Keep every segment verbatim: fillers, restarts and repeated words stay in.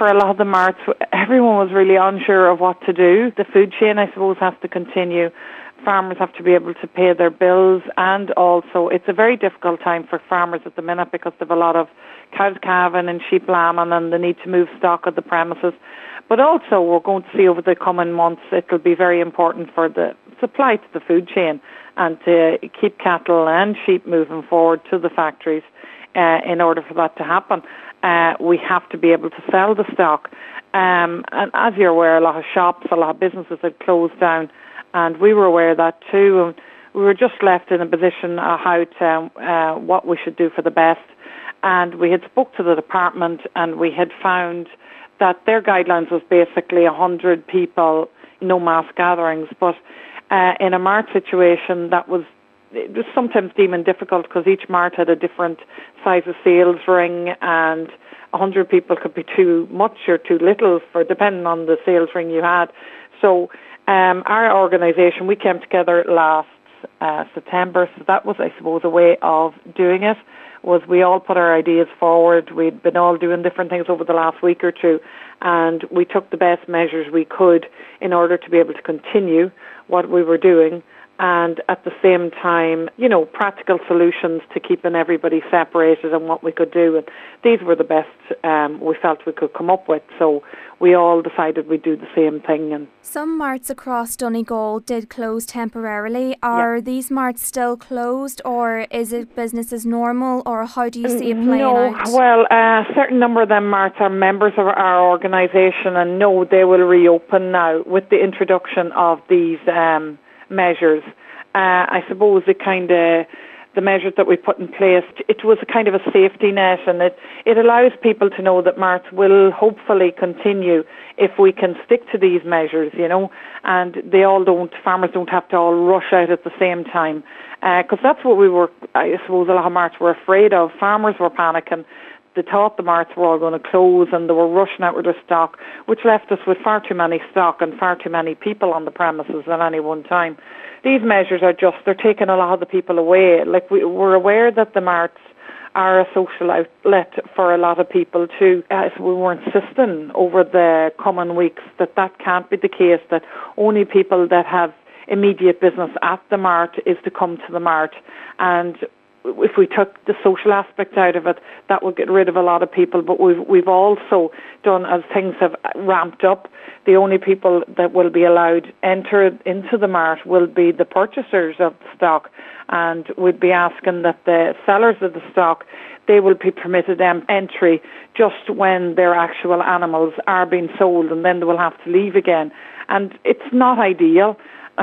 for a lot of the marts, everyone was really unsure of what to do. The food chain, I suppose, has to continue. Farmers have to be able to pay their bills, and also it's a very difficult time for farmers at the minute because they have a lot of cows calving and sheep lambing, and they need to move stock at the premises. But also we're going to see over the coming months it'll be very important for the supply to the food chain and to keep cattle and sheep moving forward to the factories. Uh, in order for that to happen, uh, we have to be able to sell the stock. Um, and as you're aware, a lot of shops, a lot of businesses had closed down, and we were aware of that too. And we were just left in a position of how to, uh, what we should do for the best. And we had spoke to the department, and we had found that their guidelines was basically one hundred people, no mass gatherings. But uh, in a mart situation, that was it was sometimes deemed difficult because each mart had a different size of sales ring, and one hundred people could be too much or too little for depending on the sales ring you had. So um, our organisation, we came together last uh, September, so that was, I suppose, a way of doing it, was we all put our ideas forward. We'd been all doing different things over the last week or two, and we took the best measures we could in order to be able to continue what we were doing, and at the same time, you know, practical solutions to keeping everybody separated and what we could do. And these were the best um, we felt we could come up with. So we all decided we'd do the same thing. And some marts across Donegal did close temporarily. Are yeah. these marts still closed, or is it business as normal, or how do you see it playing no, out? Well, a certain number of them marts are members of our organisation, and no, they will reopen now with the introduction of these um measures. Uh, I suppose it kind of, the measures that we put in place, it was a kind of a safety net, and it, it allows people to know that marts will hopefully continue if we can stick to these measures, you know, and they all don't, farmers don't have to all rush out at the same time, because uh, that's what we were, I suppose a lot of marts were afraid of. Farmers were panicking. They thought the marts were all going to close, and they were rushing out with their stock, which left us with far too many stock and far too many people on the premises at any one time. These measures are just, they're taking a lot of the people away. Like, we, we're aware that the marts are a social outlet for a lot of people too. Uh, so we were insisting over the coming weeks that that can't be the case, that only people that have immediate business at the mart is to come to the mart. And if we took the social aspect out of it, that would get rid of a lot of people. But we've we've also done, as things have ramped up, the only people that will be allowed enter into the mart will be the purchasers of the stock, and we'd be asking that the sellers of the stock, they will be permitted um, entry just when their actual animals are being sold, and then they will have to leave again. And it's not ideal.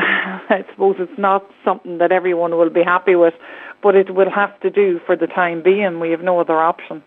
I suppose it's not something that everyone will be happy with, but it will have to do for the time being. We have no other option.